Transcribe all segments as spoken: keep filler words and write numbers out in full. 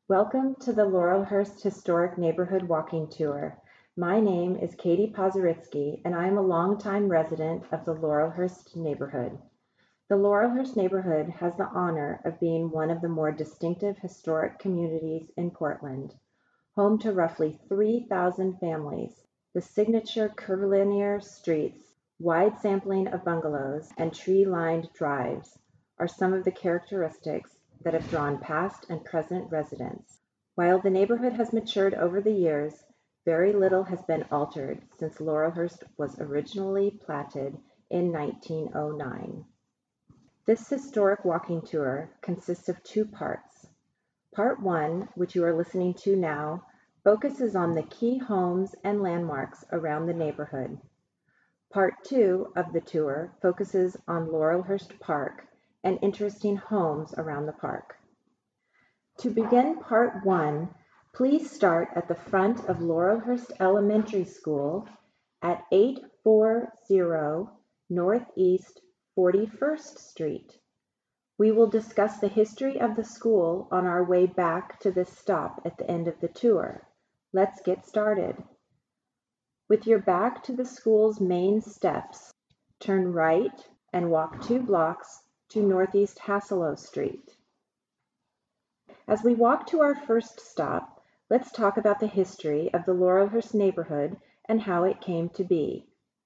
Welcome to the Laurelhurst Historic Neighborhood Walking Tour. My name is Katie Pozoritsky, and I am a longtime resident of the Laurelhurst neighborhood. The Laurelhurst neighborhood has the honor of being one of the more distinctive historic communities in Portland, home to roughly three thousand families. The signature curvilinear streets, wide sampling of bungalows, and tree-lined drives are some of the characteristics that have drawn past and present residents. While the neighborhood has matured over the years, very little has been altered since Laurelhurst was originally platted in nineteen oh nine. This historic walking tour consists of two parts. Part one, which you are listening to now, focuses on the key homes and landmarks around the neighborhood. Part two of the tour focuses on Laurelhurst Park and interesting homes around the park. To begin part one, please start at the front of Laurelhurst Elementary School at eight forty Northeast forty-first Street. We will discuss the history of the school on our way back to this stop at the end of the tour. Let's get started. With your back to the school's main steps, turn right and walk two blocks to Northeast Hasselow Street. As we walk to our first stop, let's talk about the history of the Laurelhurst neighborhood and how it came to be.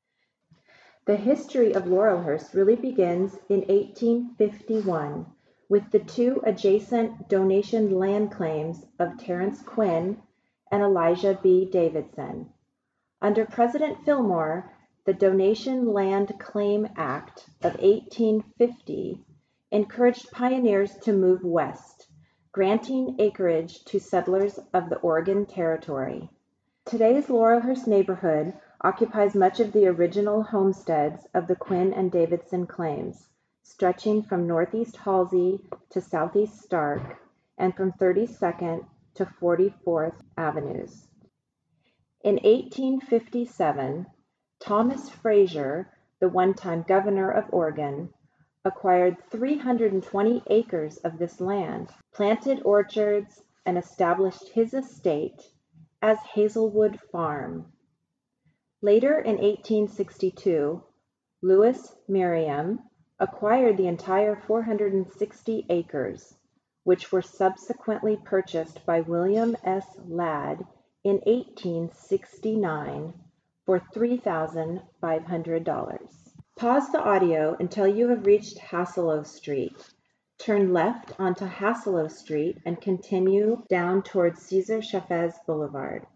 The history of Laurelhurst really begins in eighteen fifty-one with the two adjacent donation land claims of Terrence Quinn and Elijah B. Davidson. Under President Fillmore, the Donation Land Claim Act of eighteen fifty encouraged pioneers to move west, granting acreage to settlers of the Oregon Territory. Today's Laurelhurst neighborhood occupies much of the original homesteads of the Quinn and Davidson claims, stretching from Northeast Halsey to Southeast Stark and from thirty-second to forty-fourth Avenues. In eighteen fifty-seven, Thomas Frazier, the one-time governor of Oregon, acquired three hundred twenty acres of this land, planted orchards, and established his estate as Hazelwood Farm. Later in eighteen sixty-two, Lewis Merriam acquired the entire four hundred sixty acres, which were subsequently purchased by William S. Ladd in eighteen sixty-nine for three thousand five hundred dollars. Pause the audio until you have reached Hasselow Street. Turn left onto Hasselow Street and continue down towards Cesar Chavez Boulevard.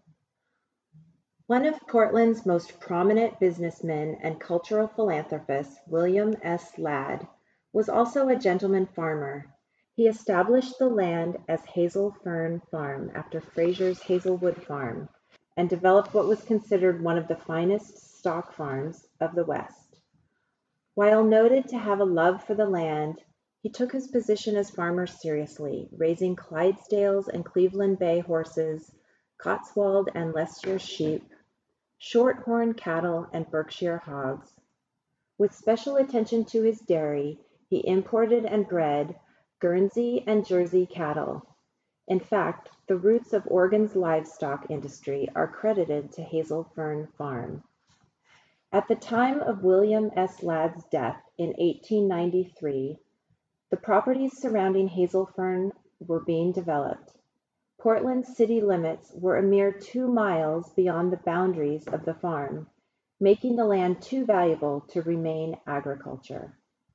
One of Portland's most prominent businessmen and cultural philanthropists, William S. Ladd, was also a gentleman farmer. He established the land as Hazel Fern Farm after Frazier's Hazelwood Farm and developed what was considered one of the finest stock farms of the West. While noted to have a love for the land, he took his position as farmer seriously, raising Clydesdales and Cleveland Bay horses, Cotswold and Leicester sheep, Shorthorn cattle, and Berkshire hogs. With special attention to his dairy, he imported and bred Guernsey and Jersey cattle. In fact, the roots of Oregon's livestock industry are credited to Hazel Fern Farm. At the time of William S. Ladd's death in eighteen ninety-three, the properties surrounding Hazel Fern were being developed. Portland's city limits were a mere two miles beyond the boundaries of the farm, making the land too valuable to remain agriculture.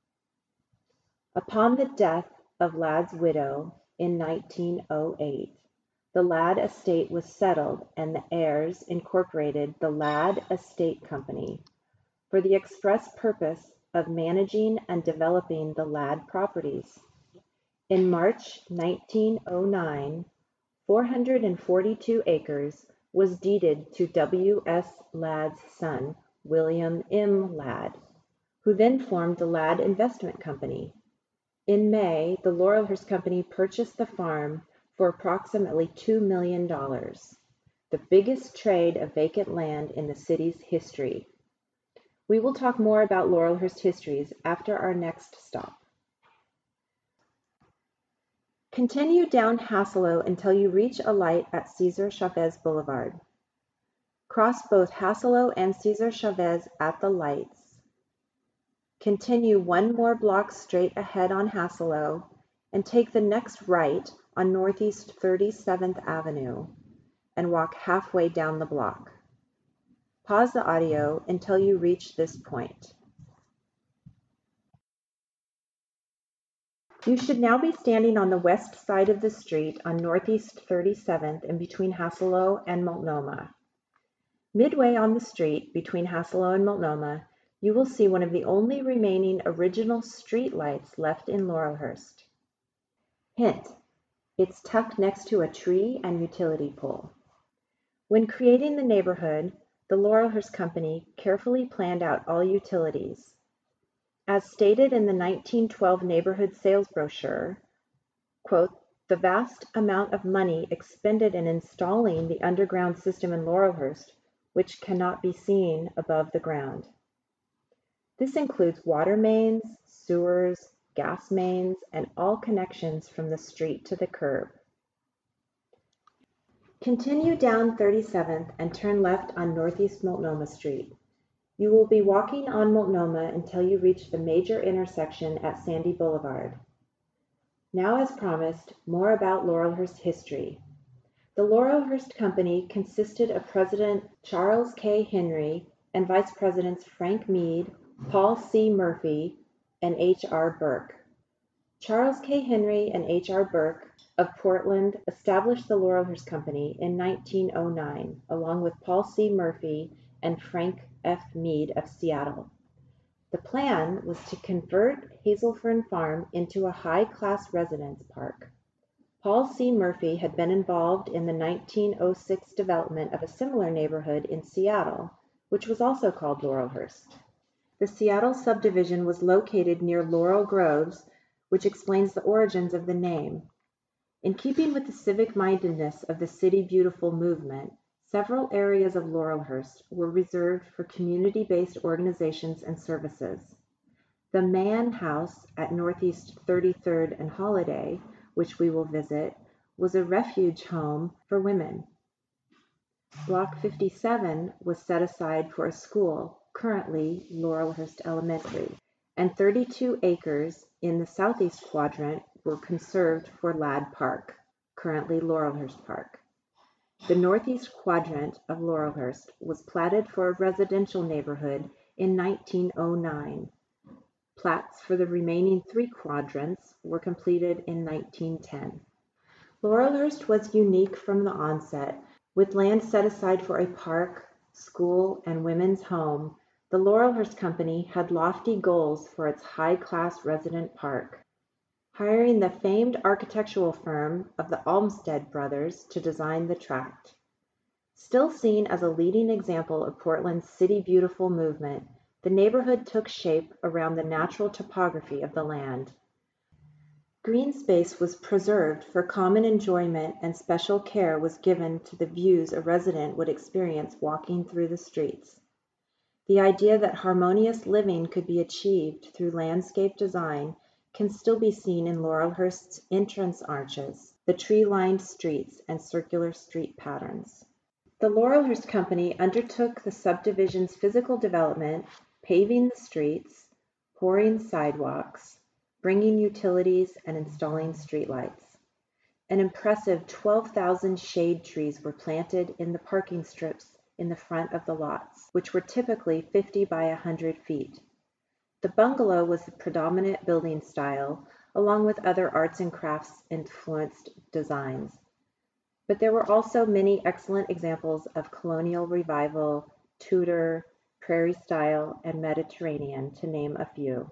Upon the death of Ladd's widow in nineteen oh eight, the Ladd estate was settled and the heirs incorporated the Ladd Estate Company for the express purpose of managing and developing the Ladd properties. In March nineteen oh nine, four hundred forty-two acres was deeded to W S Ladd's son, William M. Ladd, who then formed the Ladd Investment Company. In May, the Laurelhurst Company purchased the farm for approximately two million dollars, the biggest trade of vacant land in the city's history. We will talk more about Laurelhurst histories after our next stop. Continue down Hassalo until you reach a light at Cesar Chavez Boulevard. Cross both Hassalo and Cesar Chavez at the lights. Continue one more block straight ahead on Hassalo and take the next right on Northeast thirty-seventh Avenue and walk halfway down the block. Pause the audio until you reach this point. You should now be standing on the west side of the street on Northeast thirty-seventh and between Hassalo and Multnomah. Midway on the street between Hassalo and Multnomah, you will see one of the only remaining original street lights left in Laurelhurst. Hint: it's tucked next to a tree and utility pole. When creating the neighborhood, the Laurelhurst Company carefully planned out all utilities. As stated in the nineteen twelve neighborhood sales brochure, quote, "The vast amount of money expended in installing the underground system in Laurelhurst, which cannot be seen above the ground. This includes water mains, sewers, gas mains, and all connections from the street to the curb." Continue down thirty-seventh and turn left on Northeast Multnomah Street. You will be walking on Multnomah until you reach the major intersection at Sandy Boulevard. Now, as promised, more about Laurelhurst history. The Laurelhurst Company consisted of President Charles K. Henry and Vice Presidents Frank Meade, Paul C. Murphy, and H R Burke. Charles K. Henry and H R Burke of Portland established the Laurelhurst Company in nineteen oh nine, along with Paul C. Murphy and Frank F. Meade of Seattle. The plan was to convert Hazelfern Farm into a high-class residence park. Paul C. Murphy had been involved in the nineteen oh six development of a similar neighborhood in Seattle, which was also called Laurelhurst. The Seattle subdivision was located near Laurel Groves, which explains the origins of the name. In keeping with the civic-mindedness of the City Beautiful movement, several areas of Laurelhurst were reserved for community-based organizations and services. The Mann House at Northeast thirty-third and Holiday, which we will visit, was a refuge home for women. Block fifty-seven was set aside for a school, currently Laurelhurst Elementary, and thirty-two acres in the southeast quadrant were conserved for Ladd Park, currently Laurelhurst Park. The northeast quadrant of Laurelhurst was platted for a residential neighborhood in nineteen oh nine. Plats for the remaining three quadrants were completed in nineteen ten. Laurelhurst was unique from the onset. With land set aside for a park, school, and women's home, the Laurelhurst Company had lofty goals for its high-class resident park. Hiring the famed architectural firm of the Olmsted brothers to design the tract. Still seen as a leading example of Portland's City Beautiful movement, the neighborhood took shape around the natural topography of the land. Green space was preserved for common enjoyment, and special care was given to the views a resident would experience walking through the streets. The idea that harmonious living could be achieved through landscape design can still be seen in Laurelhurst's entrance arches, the tree-lined streets, and circular street patterns. The Laurelhurst Company undertook the subdivision's physical development, paving the streets, pouring sidewalks, bringing utilities, and installing streetlights. An impressive twelve thousand shade trees were planted in the parking strips in the front of the lots, which were typically fifty by one hundred feet. The bungalow was the predominant building style, along with other arts and crafts influenced designs. But there were also many excellent examples of colonial revival, Tudor, prairie style, and Mediterranean, to name a few.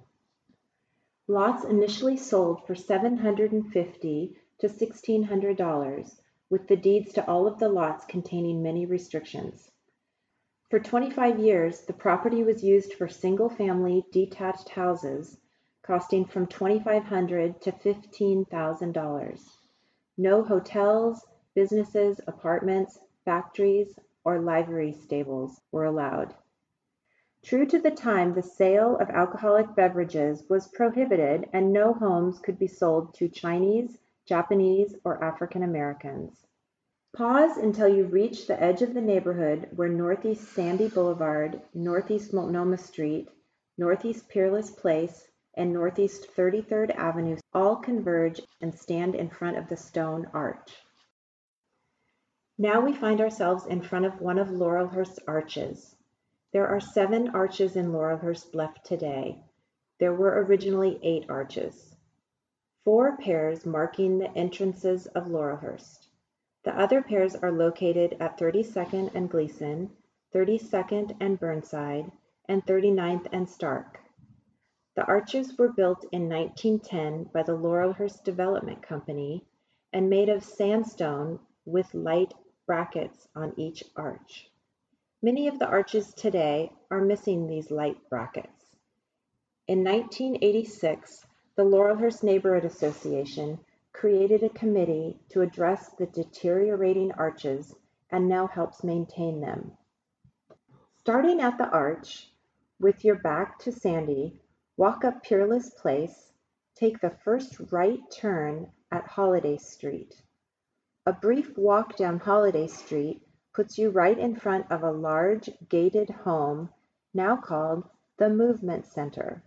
Lots initially sold for seven hundred fifty dollars to sixteen hundred dollars, with the deeds to all of the lots containing many restrictions. For twenty-five years, the property was used for single-family detached houses, costing from twenty-five hundred dollars to fifteen thousand dollars. No hotels, businesses, apartments, factories, or livery stables were allowed. True to the time, the sale of alcoholic beverages was prohibited, and no homes could be sold to Chinese, Japanese, or African Americans. Pause until you reach the edge of the neighborhood where Northeast Sandy Boulevard, Northeast Multnomah Street, Northeast Peerless Place, and Northeast thirty-third Avenue all converge and stand in front of the stone arch. Now we find ourselves in front of one of Laurelhurst's arches. There are seven arches in Laurelhurst left today. There were originally eight arches. Four pairs marking the entrances of Laurelhurst. The other pairs are located at thirty-second and Gleason, thirty-second and Burnside, and thirty-ninth and Stark. The arches were built in nineteen ten by the Laurelhurst Development Company and made of sandstone with light brackets on each arch. Many of the arches today are missing these light brackets. In nineteen eighty-six, the Laurelhurst Neighborhood Association created a committee to address the deteriorating arches and now helps maintain them. Starting at the arch, with your back to Sandy, walk up Peerless Place, take the first right turn at Holiday Street. A brief walk down Holiday Street puts you right in front of a large gated home now called the Movement Center.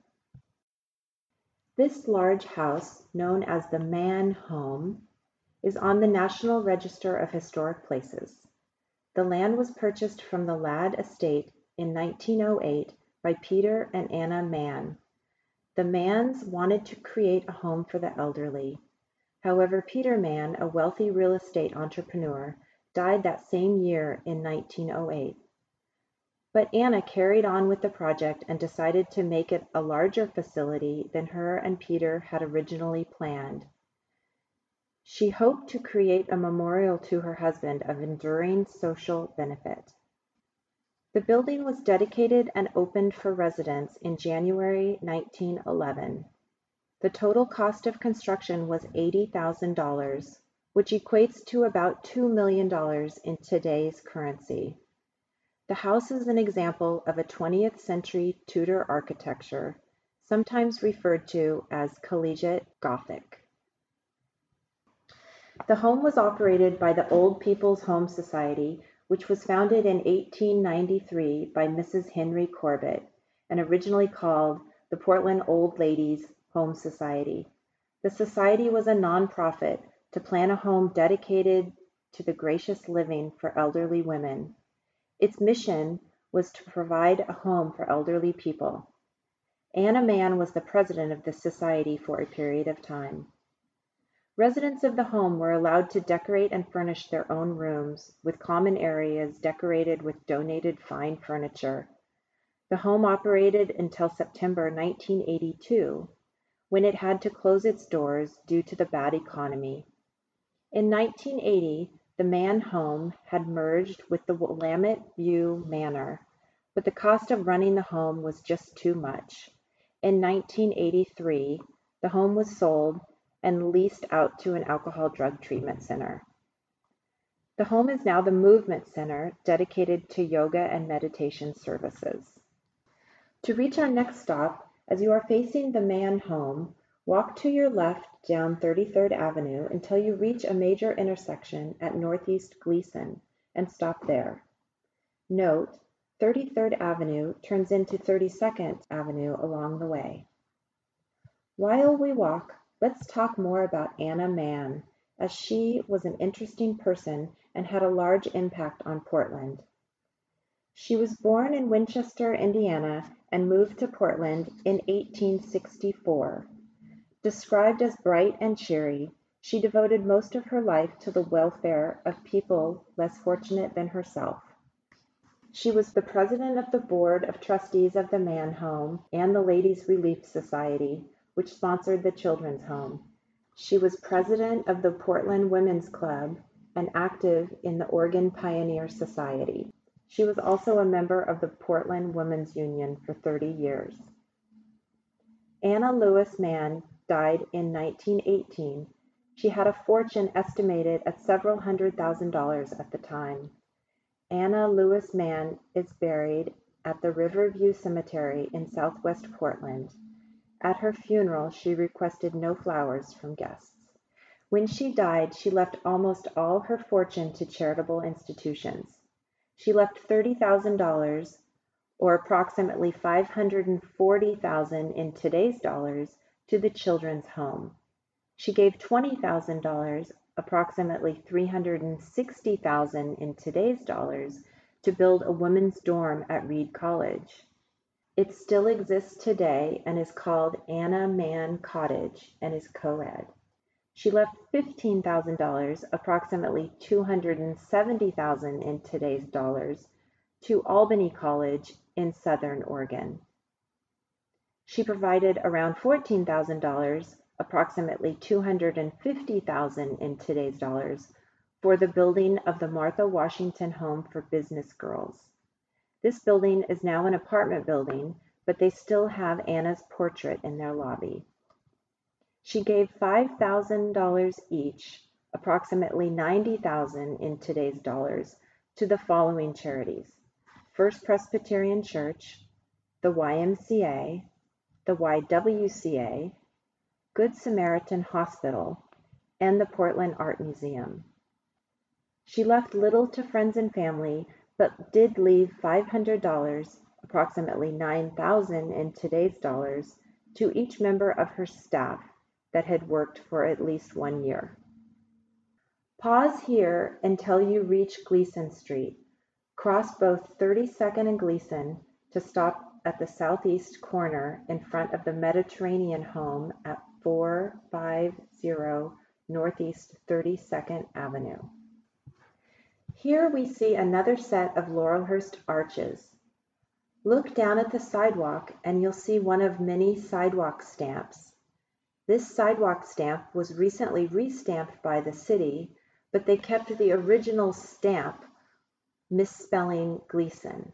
This large house, known as the Mann Home, is on the National Register of Historic Places. The land was purchased from the Ladd Estate in nineteen oh eight by Peter and Anna Mann. The Manns wanted to create a home for the elderly. However, Peter Mann, a wealthy real estate entrepreneur, died that same year in nineteen oh eight. But Anna carried on with the project and decided to make it a larger facility than her and Peter had originally planned. She hoped to create a memorial to her husband of enduring social benefit. The building was dedicated and opened for residents in January nineteen eleven. The total cost of construction was eighty thousand dollars, which equates to about two million dollars in today's currency. The house is an example of a twentieth century Tudor architecture, sometimes referred to as Collegiate Gothic. The home was operated by the Old People's Home Society, which was founded in eighteen ninety-three by Missus Henry Corbett, and originally called the Portland Old Ladies Home Society. The society was a nonprofit to plan a home dedicated to the gracious living for elderly women. Its mission was to provide a home for elderly people. Anna Mann was the president of the society for a period of time. Residents of the home were allowed to decorate and furnish their own rooms, with common areas decorated with donated fine furniture. The home operated until September nineteen eighty-two, when it had to close its doors due to the bad economy. In nineteen eighty, the Mann home had merged with the Willamette View Manor, but the cost of running the home was just too much. In nineteen eighty-three, the home was sold and leased out to an alcohol drug treatment center. The home is now the Movement Center, dedicated to yoga and meditation services. To reach our next stop, as you are facing the Mann home, walk to your left down thirty-third Avenue until you reach a major intersection at Northeast Gleason and stop there. Note, thirty-third Avenue turns into thirty-second Avenue along the way. While we walk, let's talk more about Anna Mann, as she was an interesting person and had a large impact on Portland. She was born in Winchester, Indiana, and moved to Portland in eighteen sixty-four. Described as bright and cheery, she devoted most of her life to the welfare of people less fortunate than herself. She was the president of the Board of Trustees of the Mann Home and the Ladies' Relief Society, which sponsored the children's home. She was president of the Portland Women's Club and active in the Oregon Pioneer Society. She was also a member of the Portland Women's Union for thirty years. Anna Lewis Mann died in nineteen eighteen. She had a fortune estimated at several hundred thousand dollars at the time. Anna Lewis Mann is buried at the Riverview Cemetery in southwest Portland. At her funeral, she requested no flowers from guests. When she died, she left almost all her fortune to charitable institutions. She left thirty thousand dollars, or approximately five hundred forty thousand dollars in today's dollars, to the Children's Home. She gave twenty thousand dollars, approximately three hundred sixty thousand dollars in today's dollars, to build a women's dorm at Reed College. It still exists today and is called Anna Mann Cottage and is co-ed. She left fifteen thousand dollars, approximately two hundred seventy thousand dollars in today's dollars, to Albany College in Southern Oregon. She provided around fourteen thousand dollars, approximately two hundred fifty thousand dollars in today's dollars, for the building of the Martha Washington Home for Business Girls. This building is now an apartment building, but they still have Anna's portrait in their lobby. She gave five thousand dollars each, approximately ninety thousand dollars in today's dollars, to the following charities: First Presbyterian Church, the Y M C A, the Y W C A, Good Samaritan Hospital, and the Portland Art Museum. She left little to friends and family, but did leave five hundred dollars, approximately nine thousand dollars in today's dollars, to each member of her staff that had worked for at least one year. Pause here until you reach Gleason Street. Cross both thirty-second and Gleason to stop at the southeast corner in front of the Mediterranean Home at four fifty Northeast thirty-second Avenue. Here we see another set of Laurelhurst arches. Look down at the sidewalk and you'll see one of many sidewalk stamps. This sidewalk stamp was recently re-stamped by the city, but they kept the original stamp, misspelling Gleason.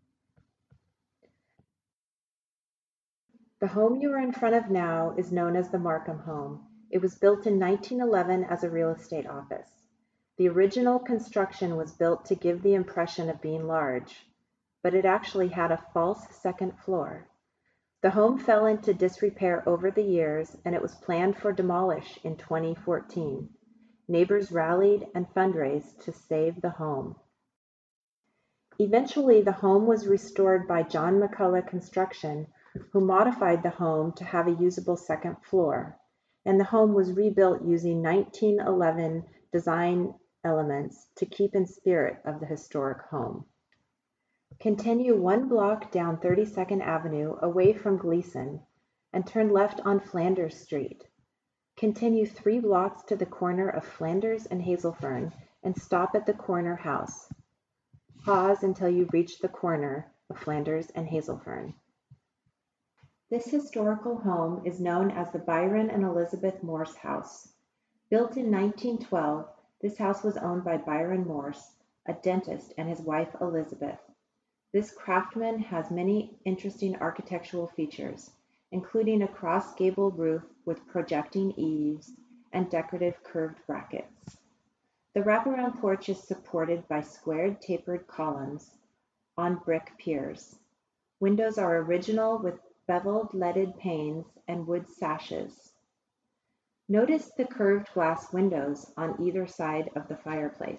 The home you are in front of now is known as the Markham Home. It was built in nineteen eleven as a real estate office. The original construction was built to give the impression of being large, but it actually had a false second floor. The home fell into disrepair over the years, and it was planned for demolish in twenty fourteen. Neighbors rallied and fundraised to save the home. Eventually, the home was restored by John McCullough Construction, who modified the home to have a usable second floor, and the home was rebuilt using nineteen eleven design elements to keep in spirit of the historic home. Continue one block down thirty-second Avenue away from Gleason and turn left on Flanders Street. Continue three blocks to the corner of Flanders and Hazelfern and stop at the corner house. Pause until you reach the corner of Flanders and Hazelfern. This historical home is known as the Byron and Elizabeth Morse House. Built in nineteen twelve, this house was owned by Byron Morse, a dentist, and his wife Elizabeth. This craftsman has many interesting architectural features, including a cross-gable roof with projecting eaves and decorative curved brackets. The wraparound porch is supported by squared tapered columns on brick piers. Windows are original with beveled leaded panes and wood sashes. Notice the curved glass windows on either side of the fireplace.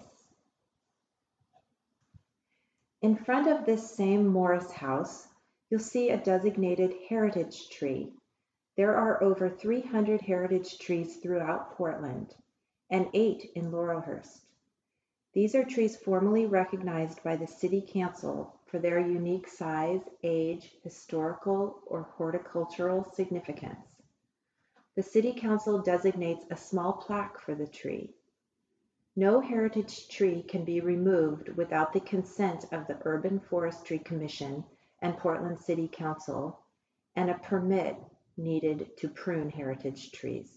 In front of this same Morris house, you'll see a designated heritage tree. There are over three hundred heritage trees throughout Portland, and eight in Laurelhurst. These are trees formally recognized by the City Council for their unique size, age, historical, or horticultural significance. The City Council designates a small plaque for the tree. No heritage tree can be removed without the consent of the Urban Forestry Commission and Portland City Council, and a permit needed to prune heritage trees.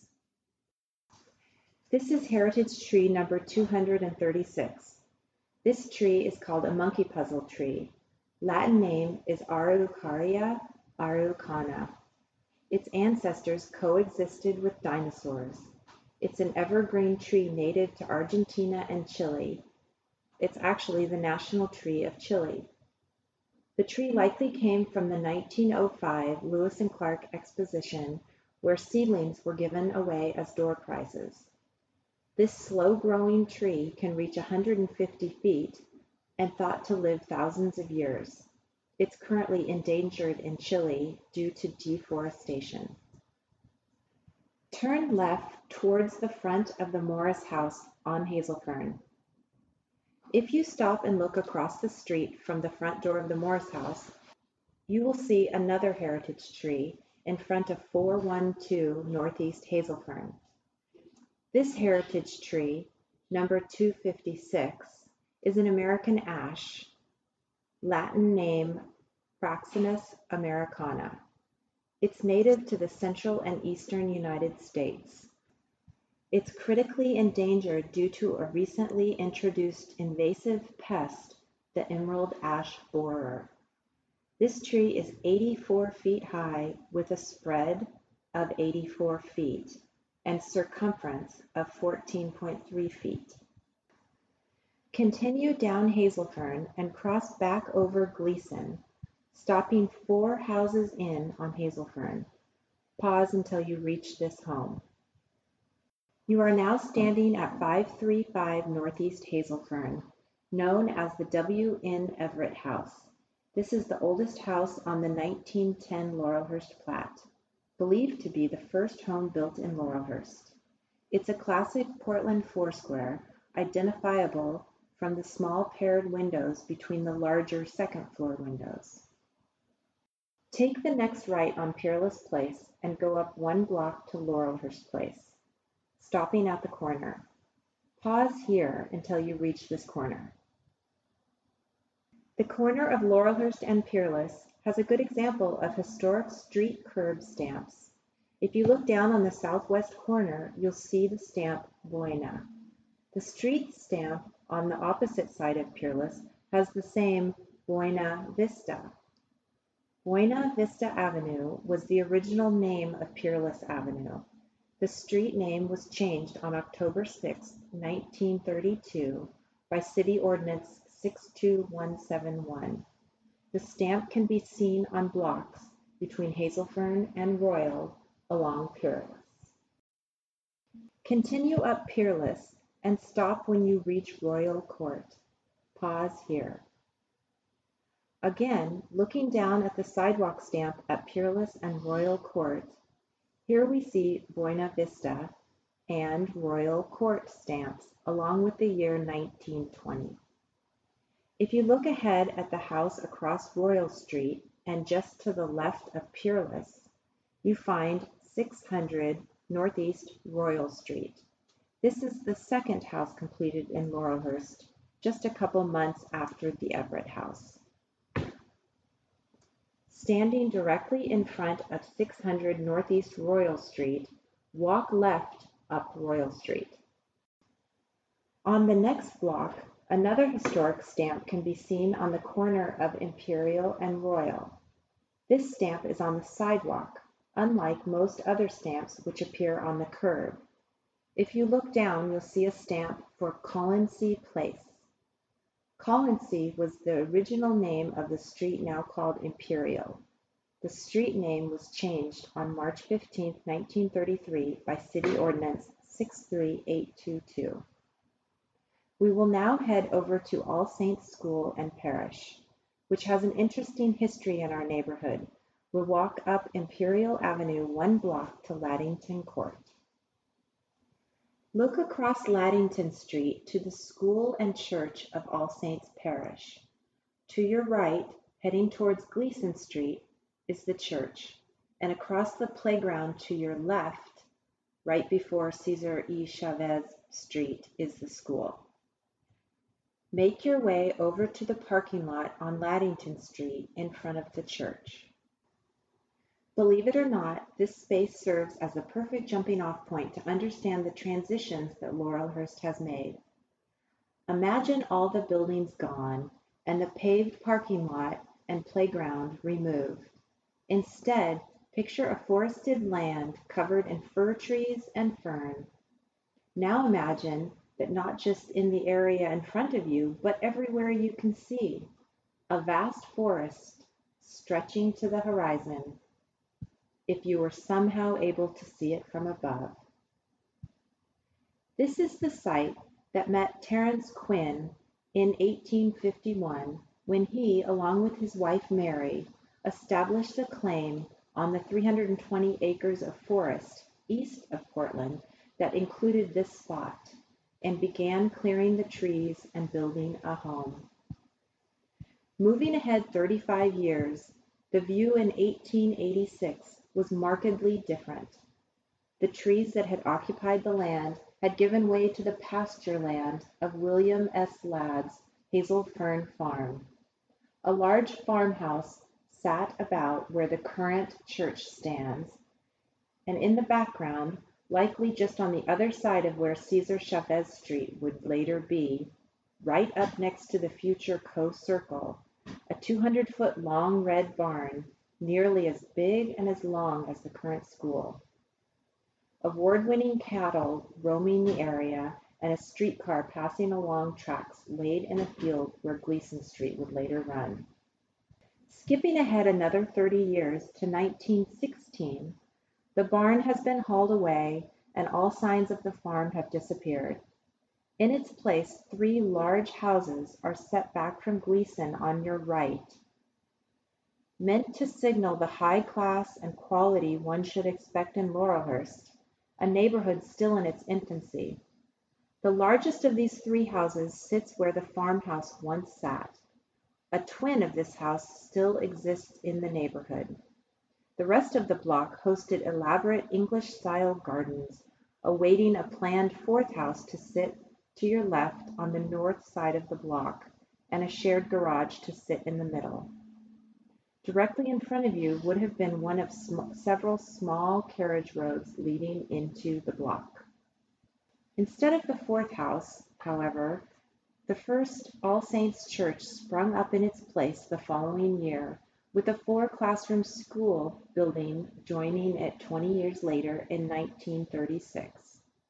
This is heritage tree number two hundred thirty-six. This tree is called a monkey puzzle tree. Latin name is Araucaria araucana. Its ancestors coexisted with dinosaurs. It's an evergreen tree native to Argentina and Chile. It's actually the national tree of Chile. The tree likely came from the nineteen oh five Lewis and Clark Exposition, where seedlings were given away as door prizes. This slow-growing tree can reach one hundred fifty feet and thought to live thousands of years. It's currently endangered in Chile due to deforestation. Turn left towards the front of the Morris House on Hazelfern. If you stop and look across the street from the front door of the Morris House, you will see another heritage tree in front of four one two Northeast Hazelfern. This heritage tree, number two fifty-six, is an American ash, Latin name Fraxinus americana. It's native to the central and eastern United States. It's critically endangered due to a recently introduced invasive pest, the emerald ash borer. This tree is eighty-four feet high with a spread of eighty-four feet and circumference of fourteen point three feet. Continue down Hazelfern and cross back over Gleason, stopping four houses in on Hazelfern. Pause until you reach this home. You are now standing at five thirty-five Northeast Hazelfern, known as the W N Everett House. This is the oldest house on the nineteen ten Laurelhurst Plat, believed to be the first home built in Laurelhurst. It's a classic Portland foursquare, identifiable from the small paired windows between the larger second floor windows. Take the next right on Peerless Place and go up one block to Laurelhurst Place, stopping at the corner. Pause here until you reach this corner. The corner of Laurelhurst and Peerless has a good example of historic street curb stamps. If you look down on the southwest corner, you'll see the stamp Buena. The street stamp on the opposite side of Peerless has the same Buena Vista. Buena Vista Avenue was the original name of Peerless Avenue. The street name was changed on October sixth, nineteen thirty-two by City Ordinance six two one seven one. The stamp can be seen on blocks between Hazelfern and Royal along Peerless. Continue up Peerless and stop when you reach Royal Court. Pause here. Again, looking down at the sidewalk stamp at Peerless and Royal Court, here we see Buena Vista and Royal Court stamps along with the year nineteen twenty. If you look ahead at the house across Royal Street and just to the left of Peerless, you find six hundred Northeast Royal Street. This is the second house completed in Laurelhurst, just a couple months after the Everett House. Standing directly in front of six hundred Northeast Royal Street, walk left up Royal Street. On the next block, another historic stamp can be seen on the corner of Imperial and Royal. This stamp is on the sidewalk, unlike most other stamps which appear on the curb. If you look down, you'll see a stamp for Colonsay Place. Colonsay was the original name of the street now called Imperial. The street name was changed on March fifteenth, nineteen thirty-three by City Ordinance six three eight two two. We will now head over to All Saints School and Parish, which has an interesting history in our neighborhood. We'll walk up Imperial Avenue one block to Laddington Court. Look across Laddington Street to the school and church of All Saints Parish. To your right, heading towards Gleason Street, is the church, and across the playground to your left, right before Cesar E. Chavez Street, is the school. Make your way over to the parking lot on Laddington Street in front of the church. Believe it or not, this space serves as a perfect jumping-off point to understand the transitions that Laurelhurst has made. Imagine all the buildings gone and the paved parking lot and playground removed. Instead, picture a forested land covered in fir trees and fern. Now imagine that not just in the area in front of you, but everywhere you can see, a vast forest stretching to the horizon, if you were somehow able to see it from above. This is the site that met Terence Quinn in eighteen fifty-one when he, along with his wife Mary, established a claim on the three hundred twenty acres of forest east of Portland that included this spot, and began clearing the trees and building a home. Moving ahead thirty-five years, the view in eighteen eighty-six was markedly different. The trees that had occupied the land had given way to the pasture land of William S. Ladd's Hazel Fern Farm. A large farmhouse sat about where the current church stands, and in the background, likely just on the other side of where Cesar Chavez Street would later be, right up next to the future Coe Circle, a two hundred foot long red barn, nearly as big and as long as the current school. Award-winning cattle roaming the area, and a streetcar passing along tracks laid in a field where Gleason Street would later run. Skipping ahead another thirty years to nineteen sixteen, the barn has been hauled away and all signs of the farm have disappeared. In its place, three large houses are set back from Gleason on your right, meant to signal the high class and quality one should expect in Laurelhurst, a neighborhood still in its infancy. The largest of these three houses sits where the farmhouse once sat. A twin of this house still exists in the neighborhood. The rest of the block hosted elaborate English-style gardens, awaiting a planned fourth house to sit to your left on the north side of the block, and a shared garage to sit in the middle. Directly in front of you would have been one of sm- several small carriage roads leading into the block. Instead of the fourth house, however, the first All Saints Church sprung up in its place the following year, with a four-classroom school building joining it twenty years later in nineteen thirty-six.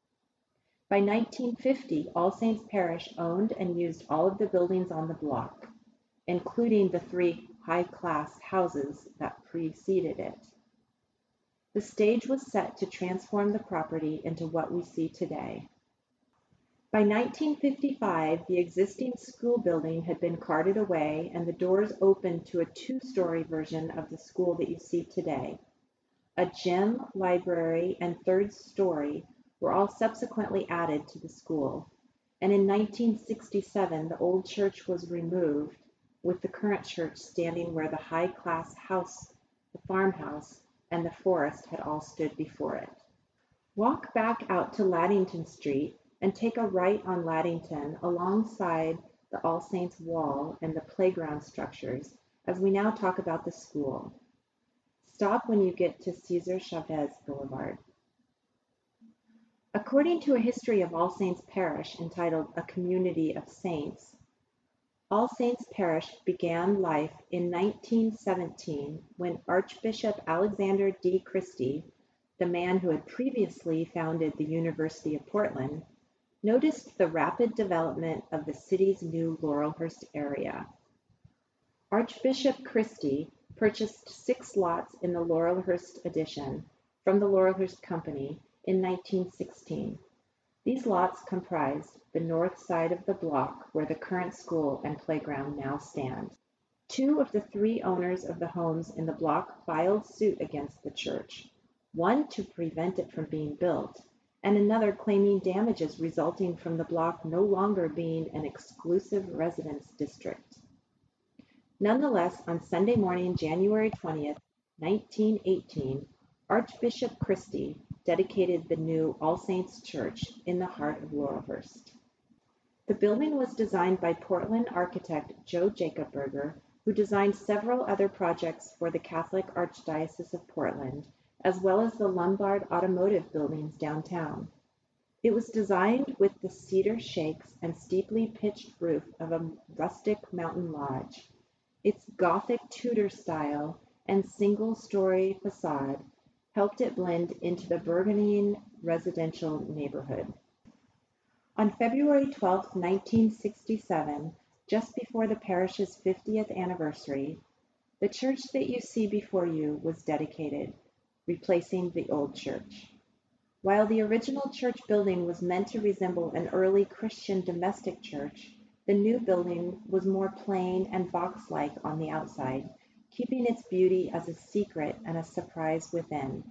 By nineteen fifty, All Saints Parish owned and used all of the buildings on the block, including the three high-class houses that preceded it. The stage was set to transform the property into what we see today. By nineteen fifty-five, the existing school building had been carted away and the doors opened to a two-story version of the school that you see today. A gym, library, and third story were all subsequently added to the school, and in nineteen sixty-seven the old church was removed, with the current church standing where the high-class house, the farmhouse, and the forest had all stood before it. Walk back out to Laddington Street and take a right on Laddington alongside the All Saints Wall and the playground structures as we now talk about the school. Stop when you get to Cesar Chavez Boulevard. According to a history of All Saints Parish entitled A Community of Saints, All Saints Parish began life in nineteen seventeen when Archbishop Alexander D. Christie, the man who had previously founded the University of Portland, noticed the rapid development of the city's new Laurelhurst area. Archbishop Christie purchased six lots in the Laurelhurst addition from the Laurelhurst Company in nineteen sixteen. These lots comprised the north side of the block where the current school and playground now stand. Two of the three owners of the homes in the block filed suit against the church, one to prevent it from being built, and another claiming damages resulting from the block no longer being an exclusive residence district. Nonetheless, on Sunday morning, January twentieth, nineteen eighteen, Archbishop Christie dedicated the new All Saints Church in the heart of Laurelhurst. The building was designed by Portland architect Joe Jacobberger, who designed several other projects for the Catholic Archdiocese of Portland, as well as the Lombard Automotive buildings downtown. It was designed with the cedar shakes and steeply pitched roof of a rustic mountain lodge. Its Gothic Tudor style and single-story facade helped it blend into the burgeoning residential neighborhood. On February twelfth, nineteen sixty-seven, just before the parish's fiftieth anniversary, the church that you see before you was dedicated, replacing the old church. While the original church building was meant to resemble an early Christian domestic church, the new building was more plain and box-like on the outside, keeping its beauty as a secret and a surprise within.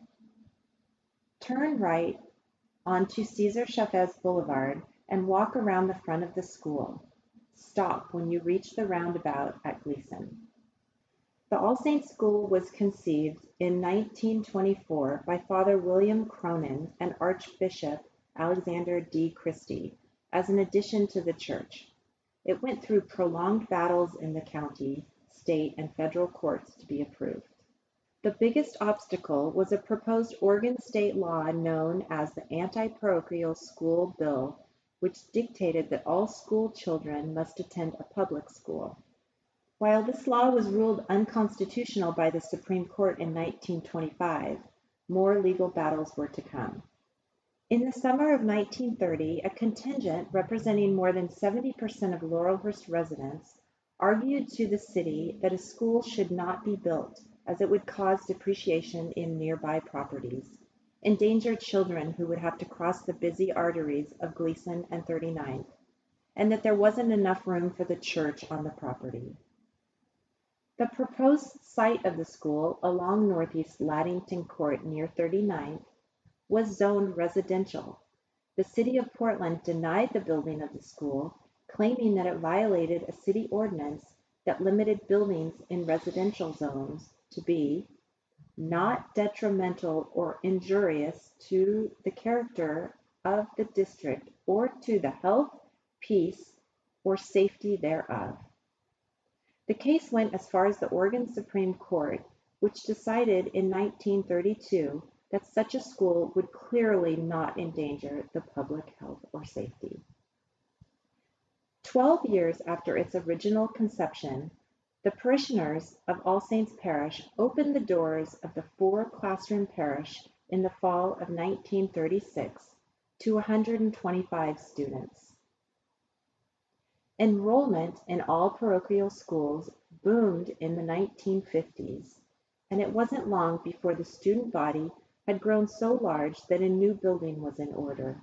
Turn right onto Cesar Chavez Boulevard and walk around the front of the school. Stop when you reach the roundabout at Gleason. The All Saints School was conceived in nineteen twenty-four by Father William Cronin and Archbishop Alexander D. Christie as an addition to the church. It went through prolonged battles in the county, state, and federal courts to be approved. The biggest obstacle was a proposed Oregon state law known as the Anti-Parochial School Bill, which dictated that all school children must attend a public school. While this law was ruled unconstitutional by the Supreme Court in nineteen twenty-five, more legal battles were to come. In the summer of nineteen thirty, a contingent representing more than seventy percent of Laurelhurst residents argued to the city that a school should not be built, as it would cause depreciation in nearby properties, endanger children who would have to cross the busy arteries of Gleason and thirty-ninth, and that there wasn't enough room for the church on the property. The proposed site of the school along Northeast Laddington Court near thirty-ninth was zoned residential. The city of Portland denied the building of the school, claiming that it violated a city ordinance that limited buildings in residential zones to be not detrimental or injurious to the character of the district or to the health, peace, or safety thereof. The case went as far as the Oregon Supreme Court, which decided in nineteen thirty-two that such a school would clearly not endanger the public health or safety. Twelve years after its original conception, the parishioners of All Saints Parish opened the doors of the four-classroom parish in the fall of nineteen thirty-six to one hundred twenty-five students. Enrollment in all parochial schools boomed in the nineteen fifties, and it wasn't long before the student body had grown so large that a new building was in order.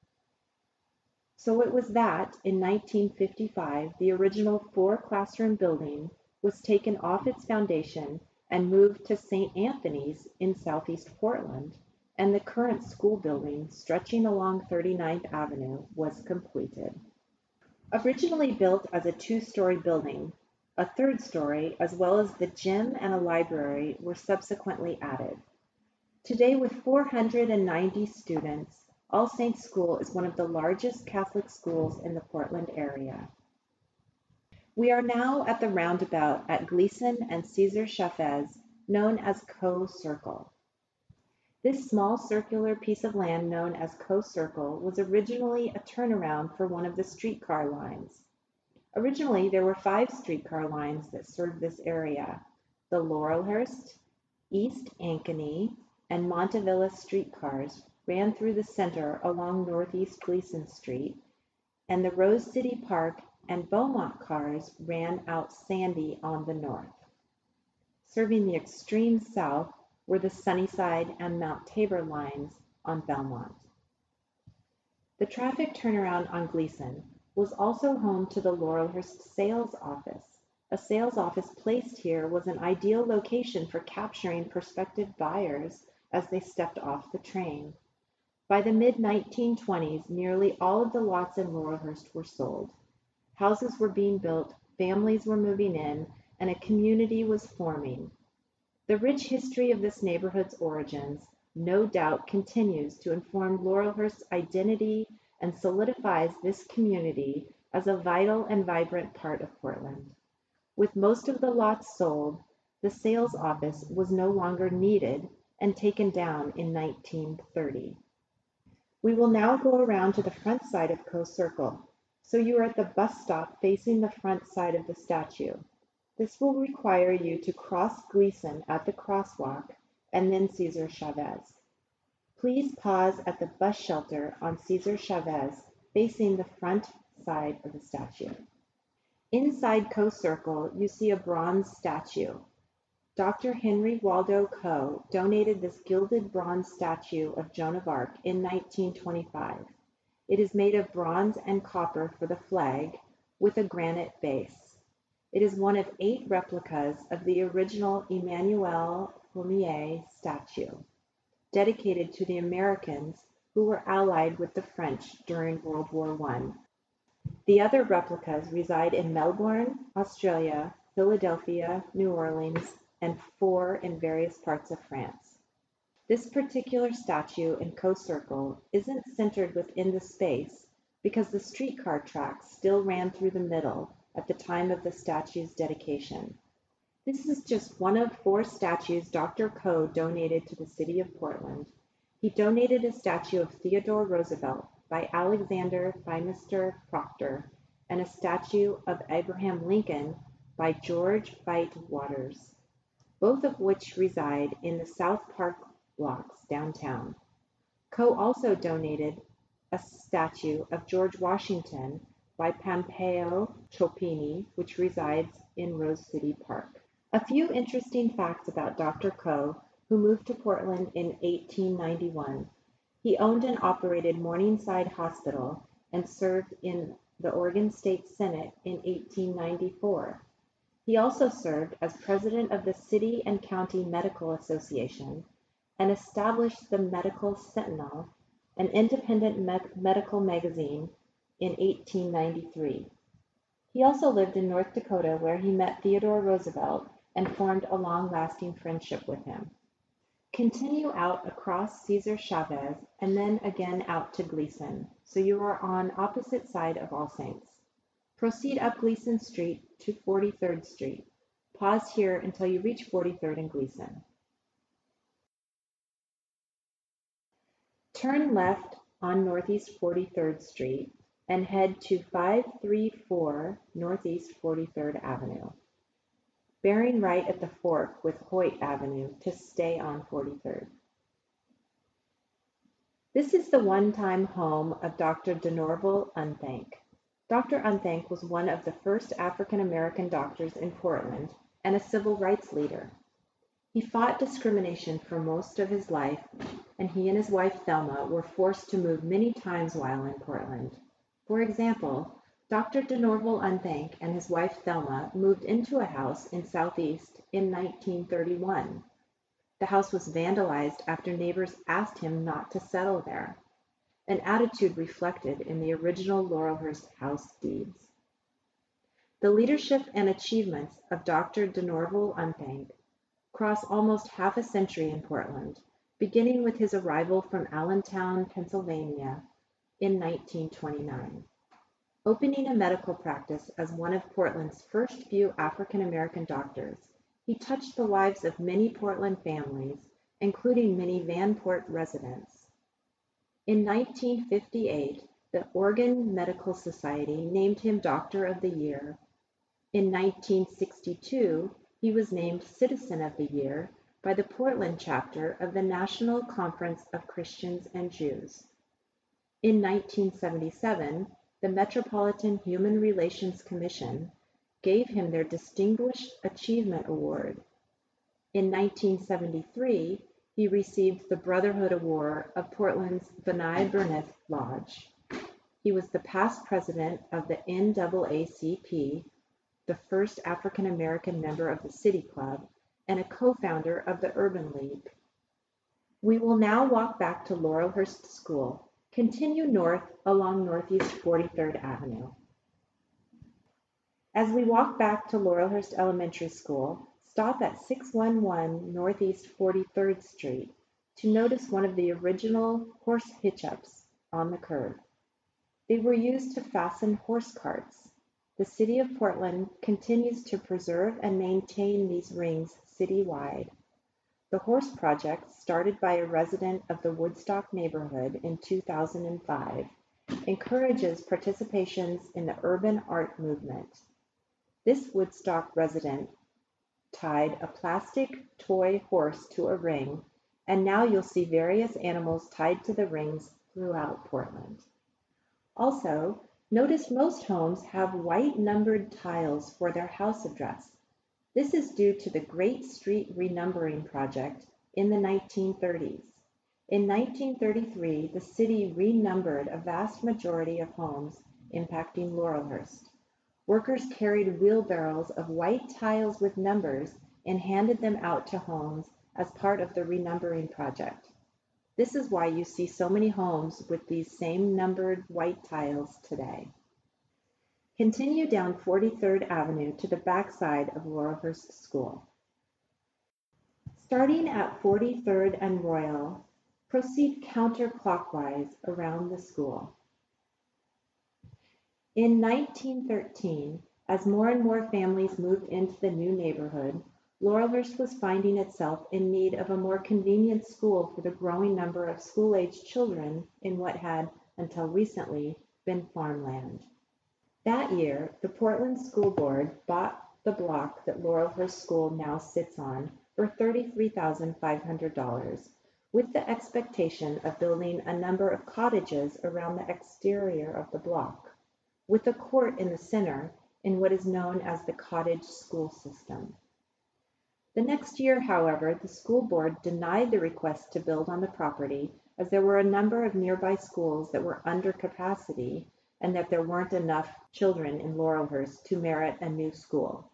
So it was that, in nineteen fifty-five, the original four-classroom building was taken off its foundation and moved to Saint Anthony's in southeast Portland, and the current school building, stretching along thirty-ninth Avenue, was completed. Originally built as a two-story building, a third story, as well as the gym and a library, were subsequently added. Today, with four hundred ninety students, All Saints School is one of the largest Catholic schools in the Portland area. We are now at the roundabout at Gleason and Cesar Chavez, known as Coe Circle. This small circular piece of land known as Coe Circle was originally a turnaround for one of the streetcar lines. Originally, there were five streetcar lines that served this area: the Laurelhurst, East Ankeny, and Montevilla streetcars ran through the center along Northeast Gleason Street, and the Rose City Park and Beaumont cars ran out Sandy on the north. Serving the extreme south were the Sunnyside and Mount Tabor lines on Belmont. The traffic turnaround on Gleason was also home to the Laurelhurst sales office. A sales office placed here was an ideal location for capturing prospective buyers as they stepped off the train. By the mid nineteen twenties, nearly all of the lots in Laurelhurst were sold. Houses were being built, families were moving in, and a community was forming. The rich history of this neighborhood's origins no doubt continues to inform Laurelhurst's identity and solidifies this community as a vital and vibrant part of Portland. With most of the lots sold, the sales office was no longer needed and taken down in nineteen thirty. We will now go around to the front side of Coe Circle, so you are at the bus stop facing the front side of the statue. This will require you to cross Gleason at the crosswalk and then Cesar Chavez. Please pause at the bus shelter on Cesar Chavez facing the front side of the statue. Inside Coe Circle, you see a bronze statue. Doctor Henry Waldo Coe donated this gilded bronze statue of Joan of Arc in nineteen twenty-five. It is made of bronze and copper for the flag, with a granite base. It is one of eight replicas of the original Emmanuel Fournier statue, dedicated to the Americans who were allied with the French during World War One. The other replicas reside in Melbourne, Australia, Philadelphia, New Orleans, and four in various parts of France. This particular statue in Coe Circle isn't centered within the space because the streetcar tracks still ran through the middle at the time of the statue's dedication. This is just one of four statues Doctor Coe donated to the city of Portland. He donated a statue of Theodore Roosevelt by Alexander Phimister Proctor and a statue of Abraham Lincoln by George Veit Waters, both of which reside in the South Park blocks downtown. Coe also donated a statue of George Washington by Pompeo Chopini, which resides in Rose City Park. A few interesting facts about Doctor Coe, who moved to Portland in eighteen ninety-one. He owned and operated Morningside Hospital and served in the Oregon State Senate in eighteen ninety-four. He also served as president of the City and County Medical Association and established the Medical Sentinel, an independent med- medical magazine, in eighteen ninety-three. He also lived in North Dakota, where he met Theodore Roosevelt and formed a long-lasting friendship with him. Continue out across Cesar Chavez and then again out to Gleason, so you are on opposite side of All Saints. Proceed up Gleason Street to forty-third Street. Pause here until you reach forty-third and Gleason. Turn left on Northeast forty-third Street and head to five thirty-four Northeast forty-third Avenue, bearing right at the fork with Hoyt Avenue to stay on forty-third. This is the one-time home of Doctor DeNorval Unthank. Doctor Unthank was one of the first African-American doctors in Portland and a civil rights leader. He fought discrimination for most of his life, and he and his wife Thelma were forced to move many times while in Portland. For example, Doctor DeNorval Unthank and his wife Thelma moved into a house in Southeast in nineteen thirty-one. The house was vandalized after neighbors asked him not to settle there, an attitude reflected in the original Laurelhurst house deeds. The leadership and achievements of Doctor DeNorval Unthank cross almost half a century in Portland, beginning with his arrival from Allentown, Pennsylvania in nineteen twenty-nine. Opening a medical practice as one of Portland's first few African-American doctors, he touched the lives of many Portland families, including many Vanport residents. In nineteen fifty-eight, the Oregon Medical Society named him Doctor of the Year. In nineteen sixty-two, he was named Citizen of the Year by the Portland chapter of the National Conference of Christians and Jews. In nineteen seventy-seven, the Metropolitan Human Relations Commission gave him their Distinguished Achievement Award. In nineteen seventy-three, he received the Brotherhood Award of Portland's B'nai B'rith Lodge. He was the past president of the N double A C P, the first African-American member of the City Club, and a co-founder of the Urban League. We will now walk back to Laurelhurst School. Continue north along Northeast forty-third Avenue. As we walk back to Laurelhurst Elementary School, stop at six eleven Northeast forty-third Street to notice one of the original horse hitch-ups on the curb. They were used to fasten horse carts. The City of Portland continues to preserve and maintain these rings citywide. The Horse Project, started by a resident of the Woodstock neighborhood in two thousand five, encourages participations in the urban art movement. This Woodstock resident tied a plastic toy horse to a ring, and now you'll see various animals tied to the rings throughout Portland. Also, notice most homes have white numbered tiles for their house address. This is due to the Great Street Renumbering Project in the nineteen thirties. In nineteen thirty-three, the city renumbered a vast majority of homes impacting Laurelhurst. Workers carried wheelbarrows of white tiles with numbers and handed them out to homes as part of the renumbering project. This is why you see so many homes with these same numbered white tiles today. Continue down forty-third Avenue to the backside of Laurelhurst School. Starting at forty-third and Royal, proceed counterclockwise around the school. In nineteen thirteen, as more and more families moved into the new neighborhood, Laurelhurst was finding itself in need of a more convenient school for the growing number of school-aged children in what had, until recently, been farmland. That year, the Portland School Board bought the block that Laurelhurst School now sits on for thirty-three thousand five hundred dollars, with the expectation of building a number of cottages around the exterior of the block, with a court in the center in what is known as the cottage school system. The next year, however, the school board denied the request to build on the property as there were a number of nearby schools that were under capacity and that there weren't enough children in Laurelhurst to merit a new school.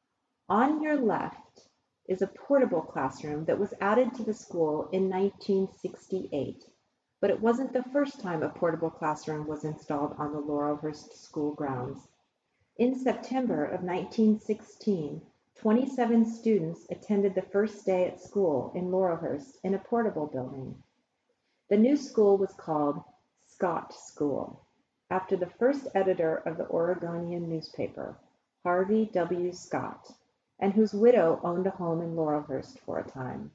On your left is a portable classroom that was added to the school in nineteen sixty-eight, but it wasn't the first time a portable classroom was installed on the Laurelhurst school grounds. In September of nineteen sixteen, twenty-seven students attended the first day at school in Laurelhurst in a portable building. The new school was called Scott School, after the first editor of the Oregonian newspaper, Harvey W. Scott, and whose widow owned a home in Laurelhurst for a time.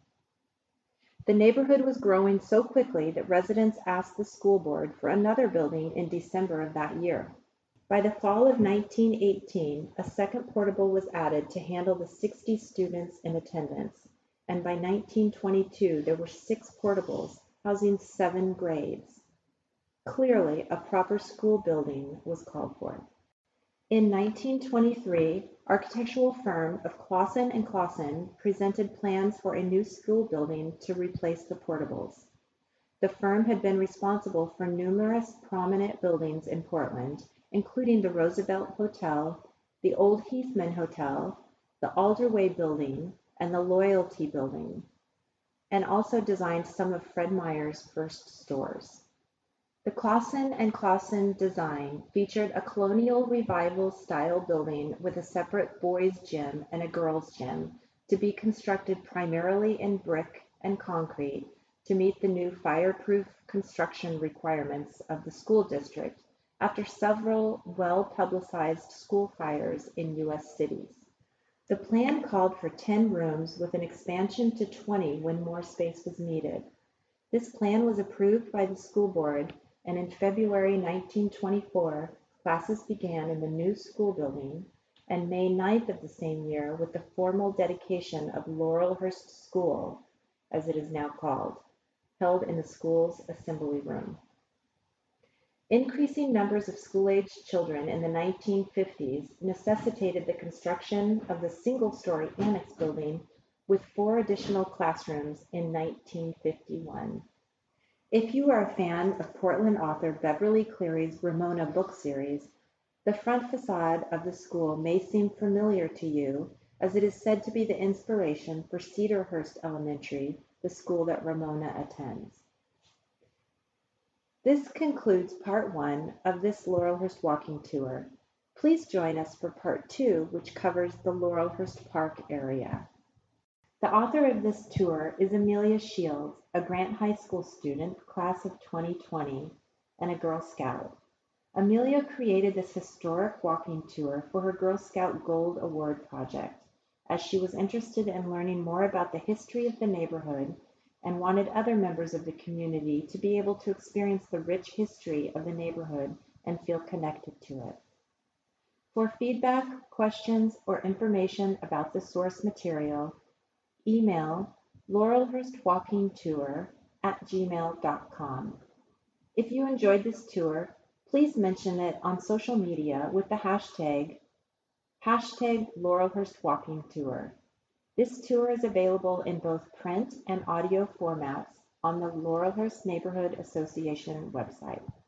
The neighborhood was growing so quickly that residents asked the school board for another building in December of that year. By the fall of nineteen eighteen, a second portable was added to handle the sixty students in attendance, and by nineteen twenty-two there were six portables housing seven grades. Clearly, a proper school building was called for. In nineteen twenty-three, architectural firm of Clausen and Clausen presented plans for a new school building to replace the portables. The firm had been responsible for numerous prominent buildings in Portland, including the Roosevelt Hotel, the Old Heathman Hotel, the Alderway Building, and the Loyalty Building, and also designed some of Fred Meyer's first stores. The Clausen and Clausen design featured a colonial revival style building with a separate boys' gym and a girls' gym to be constructed primarily in brick and concrete to meet the new fireproof construction requirements of the school district after several well-publicized school fires in U S cities. The plan called for ten rooms with an expansion to twenty when more space was needed. This plan was approved by the school board, and in February nineteen twenty-four, classes began in the new school building, and May ninth of the same year with the formal dedication of Laurelhurst School, as it is now called, held in the school's assembly room. Increasing numbers of school-aged children in the nineteen fifties necessitated the construction of the single-story annex building with four additional classrooms in nineteen fifty-one. If you are a fan of Portland author Beverly Cleary's Ramona book series, the front facade of the school may seem familiar to you, as it is said to be the inspiration for Cedarhurst Elementary, the school that Ramona attends. This concludes part one of this Laurelhurst walking tour. Please join us for part two, which covers the Laurelhurst Park area. The author of this tour is Amelia Shields, a Grant High School student, class of twenty twenty, and a Girl Scout. Amelia created this historic walking tour for her Girl Scout Gold Award project, as she was interested in learning more about the history of the neighborhood and wanted other members of the community to be able to experience the rich history of the neighborhood and feel connected to it. For feedback, questions, or information about the source material, email laurelhurstwalkingtour at gmail dot com. If you enjoyed this tour, please mention it on social media with the hashtag Hashtag Laurelhurst Walking Tour. This tour is available in both print and audio formats on the Laurelhurst Neighborhood Association website.